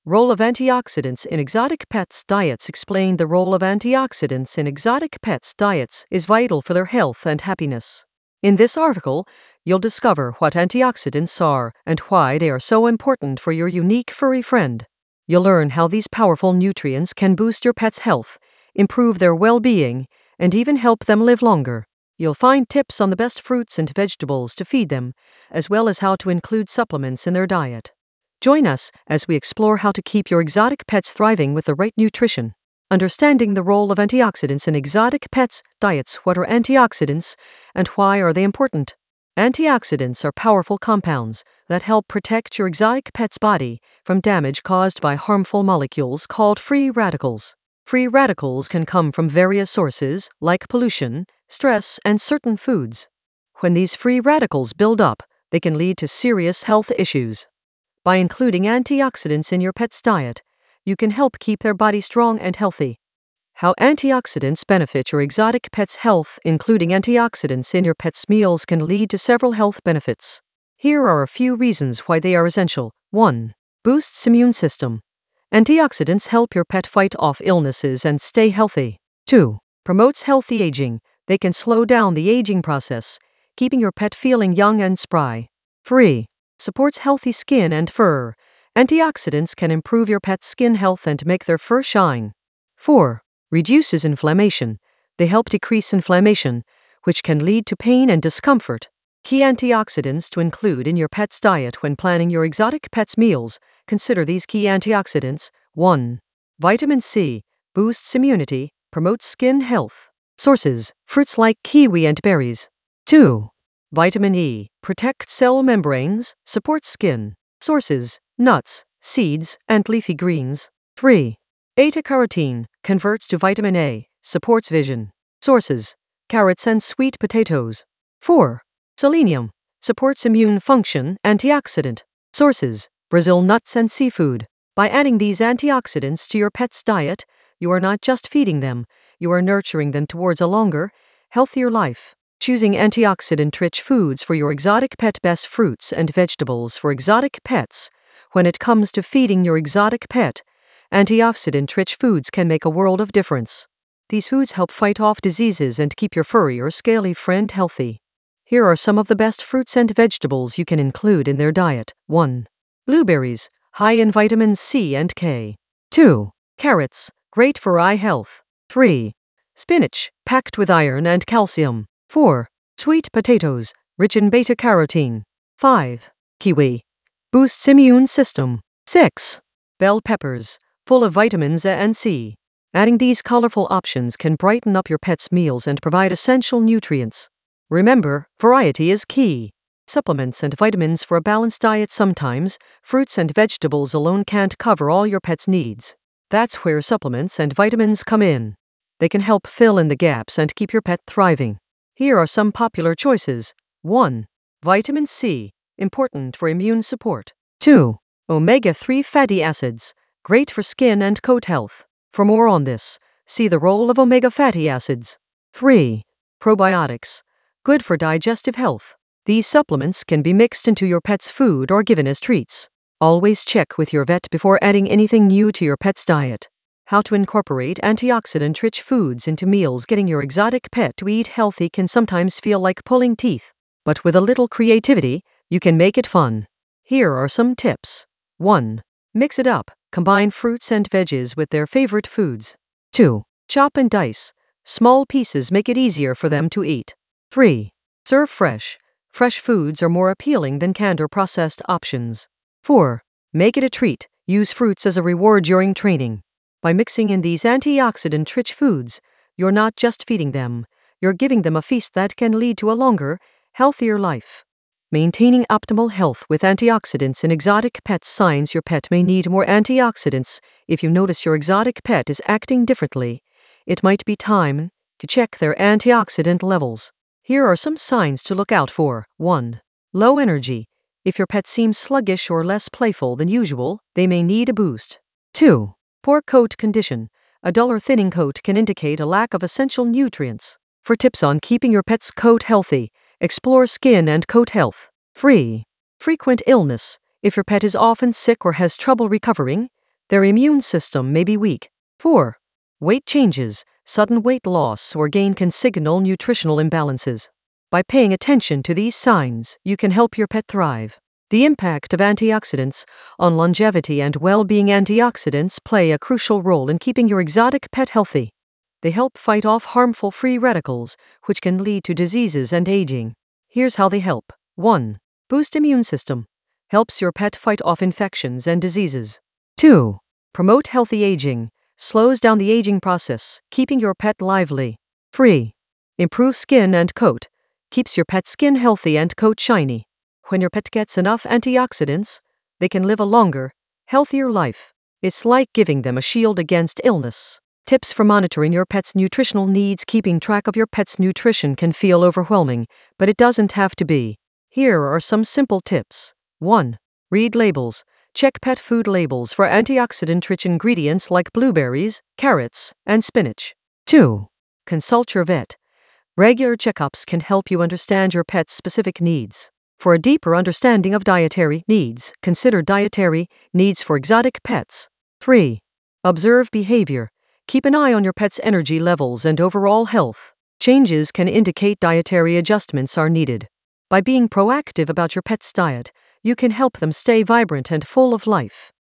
Role of antioxidants in exotic pets' diets. Explain the role of antioxidants in exotic pets' diets is vital for their health and happiness. In this article, you'll discover what antioxidants are and why they are so important for your unique furry friend. You'll learn how these powerful nutrients can boost your pet's health, improve their well-being, and even help them live longer. You'll find tips on the best fruits and vegetables to feed them, as well as how to include supplements in their diet. Join us as we explore how to keep your exotic pets thriving with the right nutrition. Understanding the role of antioxidants in exotic pets' diets. What are antioxidants and why are they important? Antioxidants are powerful compounds that help protect your exotic pet's body from damage caused by harmful molecules called free radicals. Free radicals can come from various sources, like pollution, stress, and certain foods. When these free radicals build up, they can lead to serious health issues. By including antioxidants in your pet's diet, you can help keep their body strong and healthy. How antioxidants benefit your exotic pet's health. Including antioxidants in your pet's meals can lead to several health benefits. Here are a few reasons why they are essential. 1. Boosts immune system. Antioxidants help your pet fight off illnesses and stay healthy. 2. Promotes healthy aging. They can slow down the aging process, keeping your pet feeling young and spry. 3. Supports healthy skin and fur. Antioxidants can improve your pet's skin health and make their fur shine. 4. Reduces inflammation. They help decrease inflammation, which can lead to pain and discomfort. Key antioxidants to include in your pet's diet. When planning your exotic pet's meals, consider these key antioxidants. 1. Vitamin C. Boosts immunity, promotes skin health. Sources: fruits like kiwi and berries. 2. Vitamin E. Protects cell membranes, supports skin. Sources: nuts, seeds, and leafy greens. 3. Beta-carotene. Converts to vitamin A, supports vision. Sources: carrots and sweet potatoes. 4. Selenium. Supports immune function, antioxidant. Sources: Brazil nuts and seafood. By adding these antioxidants to your pet's diet, you are not just feeding them, you are nurturing them towards a longer, healthier life. Choosing antioxidant-rich foods for your exotic pet. Best fruits and vegetables for exotic pets. When it comes to feeding your exotic pet, antioxidant-rich foods can make a world of difference. These foods help fight off diseases and keep your furry or scaly friend healthy. Here are some of the best fruits and vegetables you can include in their diet. 1. Blueberries, high in vitamins C and K. 2. Carrots, great for eye health. 3. Spinach, packed with iron and calcium. 4. Sweet potatoes, rich in beta-carotene. 5. Kiwi, boosts immune system. 6. Bell peppers, full of vitamins A and C. Adding these colorful options can brighten up your pet's meals and provide essential nutrients. Remember, variety is key. Supplements and vitamins for a balanced diet. Sometimes, fruits and vegetables alone can't cover all your pet's needs. That's where supplements and vitamins come in. They can help fill in the gaps and keep your pet thriving. Here are some popular choices. 1. Vitamin C, important for immune support. 2. Omega-3 fatty acids, great for skin and coat health. For more on this, see the role of omega fatty acids. 3. Probiotics, good for digestive health. These supplements can be mixed into your pet's food or given as treats. Always check with your vet before adding anything new to your pet's diet. How to incorporate antioxidant-rich foods into meals. Getting your exotic pet to eat healthy can sometimes feel like pulling teeth, but with a little creativity, you can make it fun. Here are some tips. 1. Mix it up. Combine fruits and veggies with their favorite foods. 2. Chop and dice. Small pieces make it easier for them to eat. 3. Serve fresh. Fresh foods are more appealing than canned or processed options. 4. Make it a treat. Use fruits as a reward during training. By mixing in these antioxidant-rich foods, you're not just feeding them, you're giving them a feast that can lead to a longer, healthier life. Maintaining optimal health with antioxidants in exotic pets. Signs your pet may need more antioxidants. If you notice your exotic pet is acting differently, it might be time to check their antioxidant levels. Here are some signs to look out for. 1. Low energy. If your pet seems sluggish or less playful than usual, they may need a boost. 2. Poor coat condition. A dull or thinning coat can indicate a lack of essential nutrients. For tips on keeping your pet's coat healthy, explore skin and coat health. 3. Frequent illness. If your pet is often sick or has trouble recovering, Their immune system may be weak. 4. Weight changes, sudden weight loss or gain can signal nutritional imbalances. By paying attention to these signs, you can help your pet thrive. The impact of antioxidants on longevity and well-being. Antioxidants play a crucial role in keeping your exotic pet healthy. They help fight off harmful free radicals, which can lead to diseases and aging. Here's how they help. 1. Boost immune system. Helps your pet fight off infections and diseases. 2. Promote healthy aging. Slows down the aging process, keeping your pet lively. 3. Improve skin and coat. Keeps your pet's skin healthy and coat shiny. When your pet gets enough antioxidants, they can live a longer, healthier life. It's like giving them a shield against illness. Tips for monitoring your pet's nutritional needs. Keeping track of your pet's nutrition can feel overwhelming, but it doesn't have to be. Here are some simple tips. 1. Read labels. Check pet food labels for antioxidant-rich ingredients like blueberries, carrots, and spinach. 2. Consult your vet. Regular checkups can help you understand your pet's specific needs. For a deeper understanding of dietary needs, consider dietary needs for exotic pets. 3. Observe behavior. Keep an eye on your pet's energy levels and overall health. Changes can indicate dietary adjustments are needed. By being proactive about your pet's diet, you can help them stay vibrant and full of life.